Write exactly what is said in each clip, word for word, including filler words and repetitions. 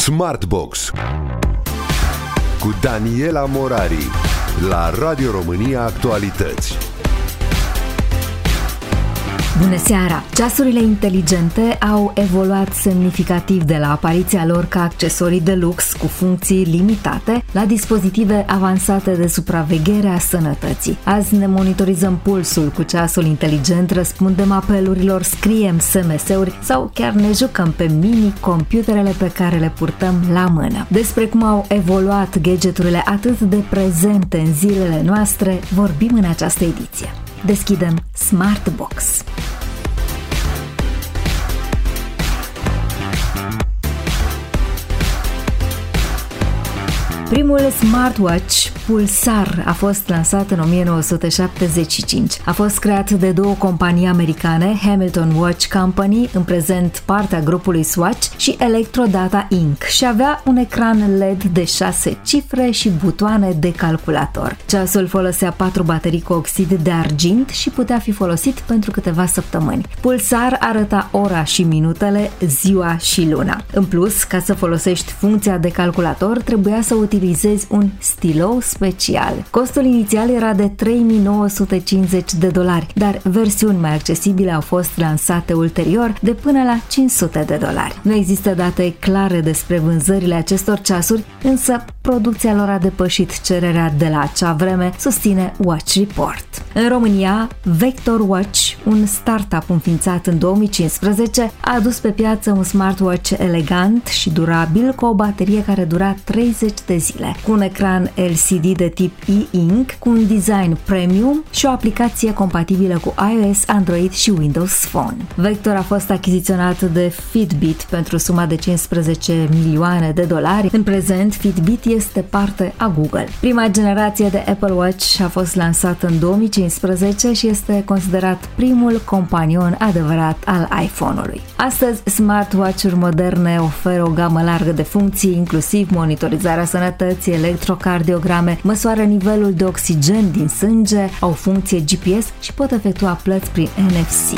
Smartbox cu Daniela Morari la Radio România Actualități. Bună seara! Ceasurile inteligente au evoluat semnificativ de la apariția lor ca accesorii de lux cu funcții limitate la dispozitive avansate de supraveghere a sănătății. Azi ne monitorizăm pulsul cu ceasul inteligent, răspundem apelurilor, scriem S M S-uri sau chiar ne jucăm pe mini-computerele pe care le purtăm la mână. Despre cum au evoluat gadgeturile atât de prezente în zilele noastre, vorbim în această ediție. Deschidem Smartbox. Primul smartwatch Pulsar a fost lansat în o mie nouă sute șaptezeci și cinci. A fost creat de două companii americane, Hamilton Watch Company, în prezent partea grupului Swatch, și Electrodata Incorporated și avea un ecran L E D de șase cifre și butoane de calculator. Ceasul folosea patru baterii cu oxid de argint și putea fi folosit pentru câteva săptămâni. Pulsar arăta ora și minutele, ziua și luna. În plus, ca să folosești funcția de calculator, trebuia să utilizezi un stilou special. Costul inițial era de trei mii nouă sute cincizeci de dolari, dar versiuni mai accesibile au fost lansate ulterior de până la cinci sute de dolari. Nu există date clare despre vânzările acestor ceasuri, însă producția lor a depășit cererea de la acea vreme, susține Watch Report. În România, Vector Watch, un startup înființat în două mii cincisprezece, a adus pe piață un smartwatch elegant și durabil cu o baterie care dura treizeci de zile, cu un ecran L C D de tip e-ink, cu un design premium și o aplicație compatibilă cu iOS, Android și Windows Phone. Vector a fost achiziționat de Fitbit pentru suma de cincisprezece milioane de dolari. În prezent, Fitbit este parte a Google. Prima generație de Apple Watch a fost lansată în două mii cincisprezece și este considerat primul companion adevărat al iPhone-ului. Astăzi, smartwatch-uri moderne oferă o gamă largă de funcții, inclusiv monitorizarea sănătății, electrocardiograme, măsoară nivelul de oxigen din sânge, au funcție G P S și pot efectua plăți prin N F C.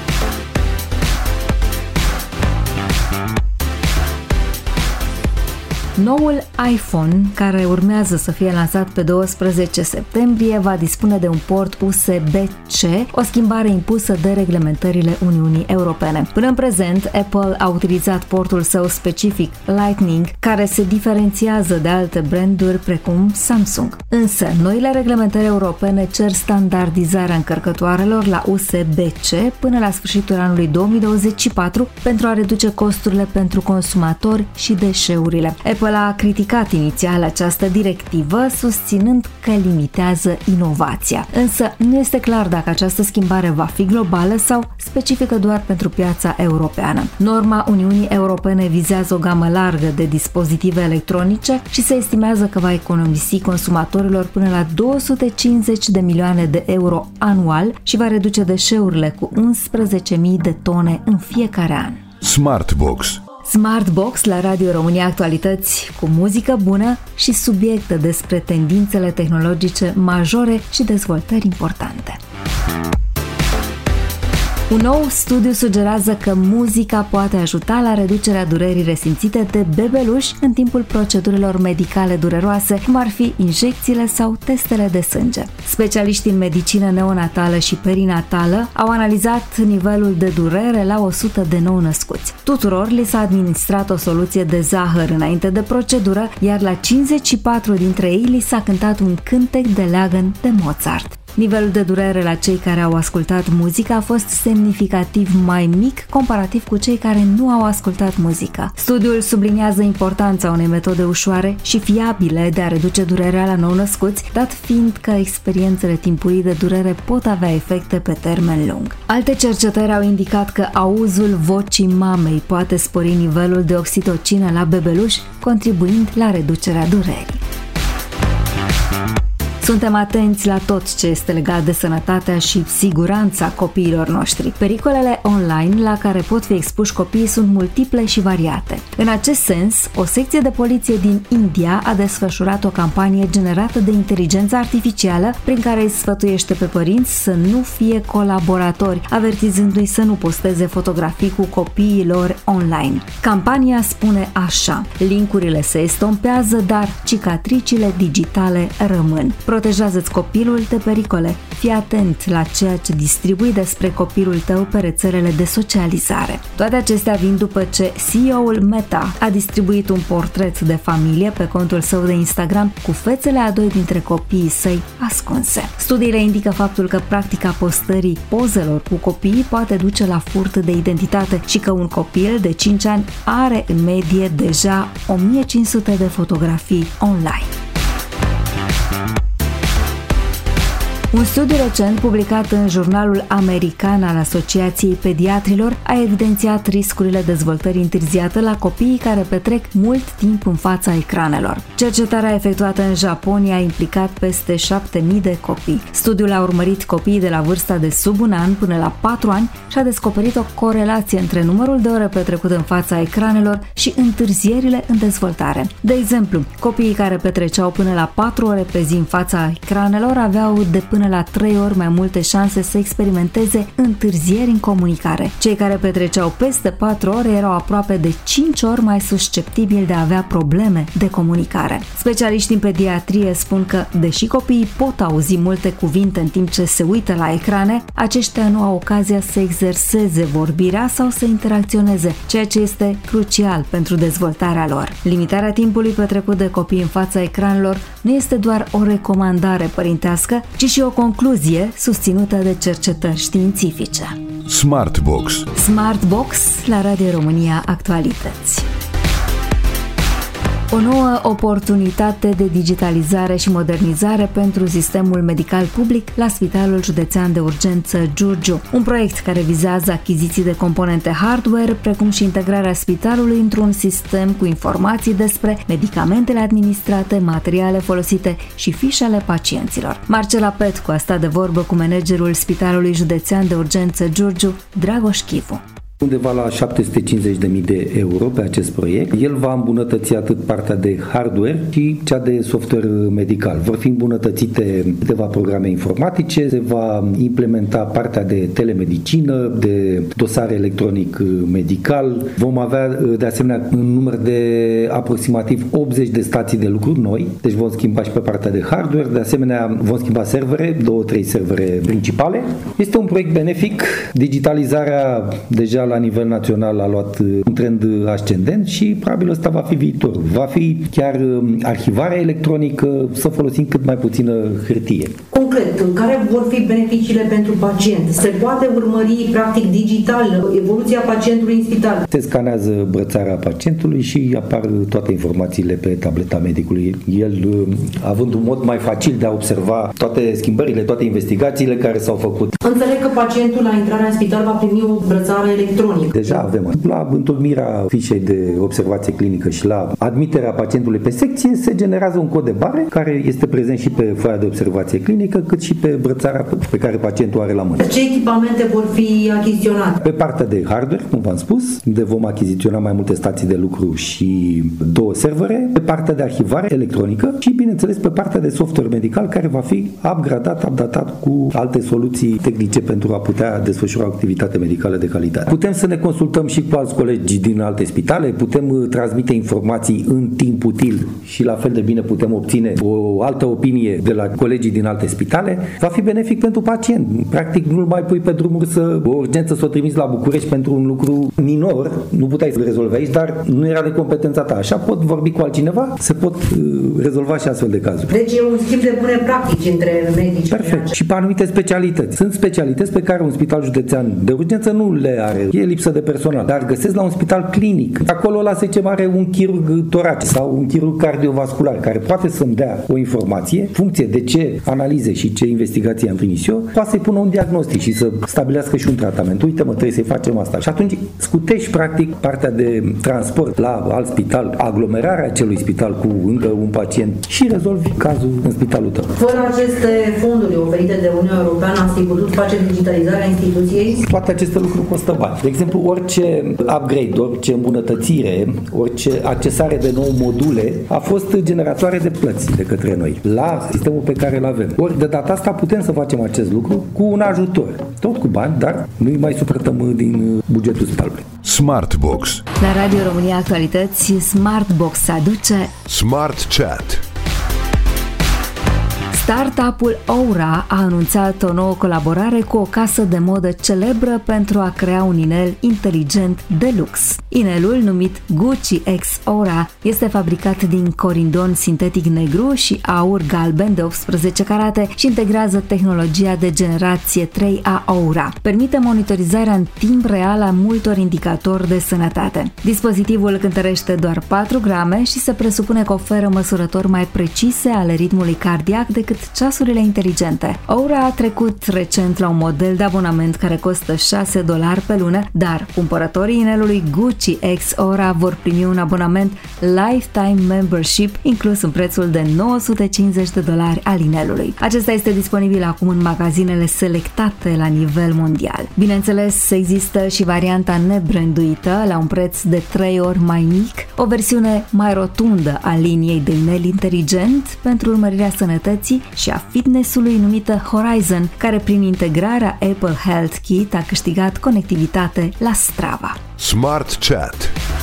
Noul iPhone, care urmează să fie lansat pe douăsprezece septembrie, va dispune de un port U S B C, o schimbare impusă de reglementările Uniunii Europene. Până în prezent, Apple a utilizat portul său specific Lightning, care se diferențiază de alte branduri precum Samsung. Însă, noile reglementări europene cer standardizarea încărcătoarelor la U S B C până la sfârșitul anului două mii douăzeci și patru pentru a reduce costurile pentru consumatori și deșeurile. Apple a criticat inițial această directivă, susținând că limitează inovația. Însă nu este clar dacă această schimbare va fi globală sau specifică doar pentru piața europeană. Norma Uniunii Europene vizează o gamă largă de dispozitive electronice și se estimează că va economisi consumatorilor până la două sute cincizeci de milioane de euro anual și va reduce deșeurile cu unsprezece mii de tone în fiecare an. Smartbox. Smartbox la Radio România Actualități, cu muzică bună și subiecte despre tendințele tehnologice majore și dezvoltări importante. Un nou studiu sugerează că muzica poate ajuta la reducerea durerii resimțite de bebeluși în timpul procedurilor medicale dureroase, cum ar fi injecțiile sau testele de sânge. Specialiștii în medicină neonatală și perinatală au analizat nivelul de durere la o sută de nou-născuți. Tuturor li s-a administrat o soluție de zahăr înainte de procedură, iar la cincizeci și patru dintre ei li s-a cântat un cântec de leagăn de Mozart. Nivelul de durere la cei care au ascultat muzică a fost semnificativ mai mic comparativ cu cei care nu au ascultat muzică. Studiul subliniază importanța unei metode ușoare și fiabile de a reduce durerea la nou-născuți, dat fiind că experiențele timpurii de durere pot avea efecte pe termen lung. Alte cercetări au indicat că auzul vocii mamei poate spori nivelul de oxitocină la bebeluși, contribuind la reducerea durerii. Suntem atenți la tot ce este legat de sănătatea și siguranța copiilor noștri. Pericolele online la care pot fi expuși copiii sunt multiple și variate. În acest sens, o secție de poliție din India a desfășurat o campanie generată de inteligență artificială prin care îi sfătuiește pe părinți să nu fie colaboratori, avertizându-i să nu posteze fotografii cu copiii lor online. Campania spune așa: linkurile se estompează, dar cicatricile digitale rămân. Protejează-ți copilul de pericole. Fii atent la ceea ce distribui despre copilul tău pe rețelele de socializare. Toate acestea vin după ce C E O-ul Meta a distribuit un portret de familie pe contul său de Instagram cu fețele a doi dintre copiii săi ascunse. Studiile indică faptul că practica postării pozelor cu copiii poate duce la furt de identitate și că un copil de cinci ani are în medie deja o mie cinci sute de fotografii online. Un studiu recent publicat în Jurnalul American al Asociației Pediatrilor a evidențiat riscurile dezvoltării întârziate la copiii care petrec mult timp în fața ecranelor. Cercetarea efectuată în Japonia a implicat peste șapte mii de copii. Studiul a urmărit copiii de la vârsta de sub un an până la patru ani și a descoperit o corelație între numărul de ore petrecute în fața ecranelor și întârzierile în dezvoltare. De exemplu, copiii care petreceau până la patru ore pe zi în fața ecranelor aveau de până la trei ori mai multe șanse să experimenteze întârzieri în comunicare. Cei care petreceau peste patru ore erau aproape de cinci ori mai susceptibili de a avea probleme de comunicare. Specialiștii în pediatrie spun că, deși copiii pot auzi multe cuvinte în timp ce se uită la ecrane, aceștia nu au ocazia să exerseze vorbirea sau să interacționeze, ceea ce este crucial pentru dezvoltarea lor. Limitarea timpului petrecut de copii în fața ecranelor nu este doar o recomandare părintească, ci și o concluzie susținută de cercetări științifice. Smartbox. Smartbox la Radio România Actualități. O nouă oportunitate de digitalizare și modernizare pentru sistemul medical public la Spitalul Județean de Urgență Giurgiu. Un proiect care vizează achiziții de componente hardware, precum și integrarea spitalului într-un sistem cu informații despre medicamentele administrate, materiale folosite și fișele pacienților. Marcela Petcu a stat de vorbă cu managerul Spitalului Județean de Urgență Giurgiu, Dragoș Chivu. Undeva la șapte sute cincizeci de mii de euro pe acest proiect. El va îmbunătăți atât partea de hardware și cea de software medical. Vor fi îmbunătățite câteva programe informatice, se va implementa partea de telemedicină, de dosare electronic medical. Vom avea de asemenea un număr de aproximativ optzeci de stații de lucru noi, deci vom schimba și pe partea de hardware. De asemenea vom schimba servere, două, trei servere principale. Este un proiect benefic. Digitalizarea deja la nivel național a luat un trend ascendent și probabil ăsta va fi viitorul. Va fi chiar arhivarea electronică, să folosim cât mai puțină hârtie. Concret, care vor fi beneficiile pentru pacient? Se poate urmări practic digital evoluția pacientului în spital? Se scanează brățara pacientului și apar toate informațiile pe tableta medicului. El, având un mod mai facil de a observa toate schimbările, toate investigațiile care s-au făcut. Înțeleg că pacientul la intrarea în spital va primi o brățară electronică. Deja avem. La întocmirea fișei de observație clinică și la admiterea pacientului pe secție se generează un cod de bare care este prezent și pe foaia de observație clinică, cât și pe brățara pe care pacientul are la mână. Ce echipamente vor fi achiziționate? Pe partea de hardware, cum v-am spus, unde vom achiziționa mai multe stații de lucru și două servere, pe partea de arhivare electronică și, bineînțeles, pe partea de software medical care va fi upgradat, updatat cu alte soluții tehnice pentru a putea desfășura o activitate medicală de calitate. Putem să ne consultăm și cu alți colegi din alte spitale, putem transmite informații în timp util și la fel de bine putem obține o altă opinie de la colegii din alte spitale. Va fi benefic pentru pacient. Practic nu-l mai pui pe drumuri să o urgență să o trimiți la București pentru un lucru minor, nu puteai să-l rezolvi aici, dar nu era de competența ta. Așa pot vorbi cu altcineva, se pot rezolva și astfel de cazuri. Deci e un schimb de bune practici între medici. Perfect. Și pe anumite specialități. Sunt specialități pe care un spital județean de urgență nu le are. E lipsă de personal, dar găsesc la un spital clinic. Acolo la să zicem are un chirurg toracic sau un chirurg cardiovascular care poate să-mi dea o informație, funcție de ce analize și și ce investigații am trimis eu, poate să-i pună un diagnostic și să stabilească și un tratament. Uite mă, trebuie să-i facem asta. Și atunci scutești practic partea de transport la alt spital, aglomerarea acelui spital cu încă un pacient și rezolvi cazul în spitalul tău. Fără aceste fonduri oferite de Uniunea Europeană, ați fi putut face digitalizarea instituției? Toate aceste lucruri costă bani. De exemplu, orice upgrade, orice îmbunătățire, orice accesare de nou module a fost generatoare de plăți de către noi la sistemul pe care îl avem. Ori de data asta putem să facem acest lucru cu un ajutor. Tot cu bani, dar nu-i mai suportăm din bugetul spitalului. Smartbox. La Radio România Actualități, Smartbox aduce Smart Chat. Startup-ul Oura a anunțat o nouă colaborare cu o casă de modă celebră pentru a crea un inel inteligent de lux. Inelul, numit Gucci X Aura, este fabricat din corindon sintetic negru și aur galben de optsprezece carate și integrează tehnologia de generație trei a Oura. Permite monitorizarea în timp real a multor indicatori de sănătate. Dispozitivul cântărește doar patru grame și se presupune că oferă măsurători mai precise ale ritmului cardiac decât ceasurile inteligente. Oura a trecut recent la un model de abonament care costă șase dolari pe lună, dar cumpărătorii inelului Gucci X Aura vor primi un abonament Lifetime Membership inclus în prețul de nouă sute cincizeci de dolari al inelului. Acesta este disponibil acum în magazinele selectate la nivel mondial. Bineînțeles, există și varianta nebranduită la un preț de trei ori mai mic, o versiune mai rotundă a liniei de inel inteligent pentru urmărirea sănătății și a fitness-ului numită Horizon, care prin integrarea Apple Health Kit a câștigat conectivitate la Strava. Smart Chat.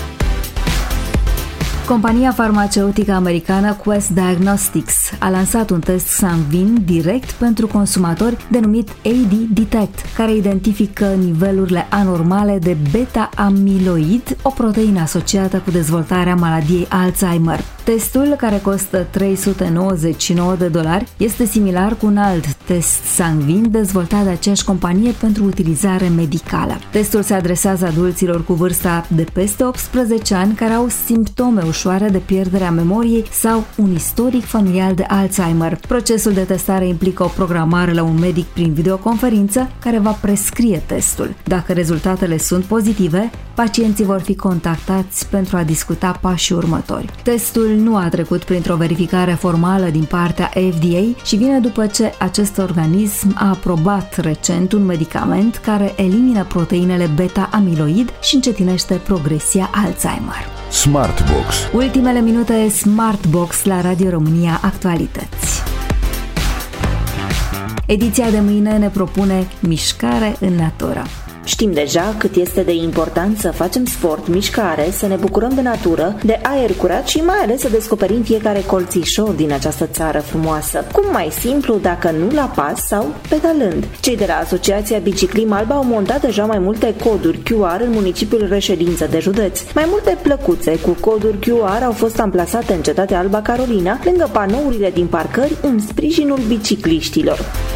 Compania farmaceutică americană Quest Diagnostics a lansat un test sanguin direct pentru consumatori denumit A D Detect, care identifică nivelurile anormale de beta-amiloid, o proteină asociată cu dezvoltarea maladiei Alzheimer. Testul, care costă trei sute nouăzeci și nouă de dolari, este similar cu un alt test sanguin dezvoltat de aceeași companie pentru utilizare medicală. Testul se adresează adulților cu vârsta de peste optsprezece ani care au simptome ușoare de pierdere a memoriei sau un istoric familial de Alzheimer. Procesul de testare implică o programare la un medic prin videoconferință care va prescrie testul. Dacă rezultatele sunt pozitive, pacienții vor fi contactați pentru a discuta pașii următori. Testul nu a trecut printr-o verificare formală din partea F D A și vine după ce acest organism a aprobat recent un medicament care elimină proteinele beta-amiloid și încetinește progresia Alzheimer. Smartbox. Ultimele minute Smartbox la Radio România Actualități. Ediția de mâine ne propune mișcare în natură. Știm deja cât este de important să facem sport, mișcare, să ne bucurăm de natură, de aer curat și mai ales să descoperim fiecare colțișor din această țară frumoasă. Cum mai simplu dacă nu la pas sau pedalând. Cei de la Asociația Biciclim Alba au montat deja mai multe coduri Q R în municipiul Reședință de Județ. Mai multe plăcuțe cu coduri Q R au fost amplasate în cetatea Alba Carolina, lângă panourile din parcări în sprijinul bicicliștilor.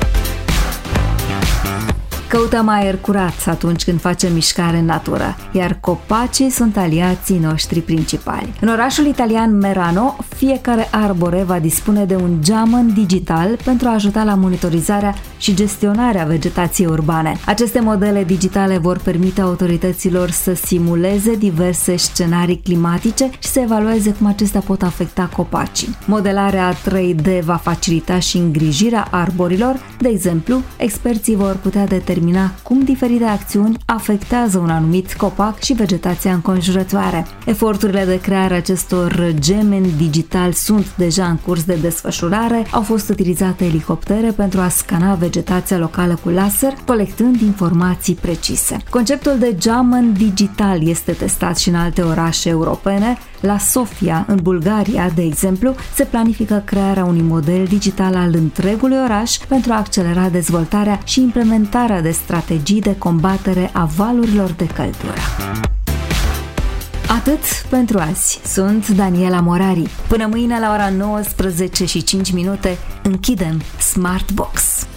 Căutăm aer curat atunci când facem mișcare în natură, iar copacii sunt aliații noștri principali. În orașul italian Merano, fiecare arbore va dispune de un geamăn digital pentru a ajuta la monitorizarea și gestionarea vegetației urbane. Aceste modele digitale vor permite autorităților să simuleze diverse scenarii climatice și să evalueze cum acestea pot afecta copacii. Modelarea trei D va facilita și îngrijirea arborilor. De exemplu, experții vor putea determina cum diferite acțiuni afectează un anumit copac și vegetația înconjurătoare. Eforturile de creare a acestor gemeni digital sunt deja în curs de desfășurare. Au fost utilizate elicoptere pentru a scana vegetația locală cu laser, colectând informații precise. Conceptul de geamăn digital este testat și în alte orașe europene. La Sofia, în Bulgaria, de exemplu, se planifică crearea unui model digital al întregului oraș pentru a accelera dezvoltarea și implementarea de strategii de combatere a valurilor de căldură. Atât pentru azi. Sunt Daniela Morari. Până mâine la ora nouăsprezece și cinci minute închidem Smartbox.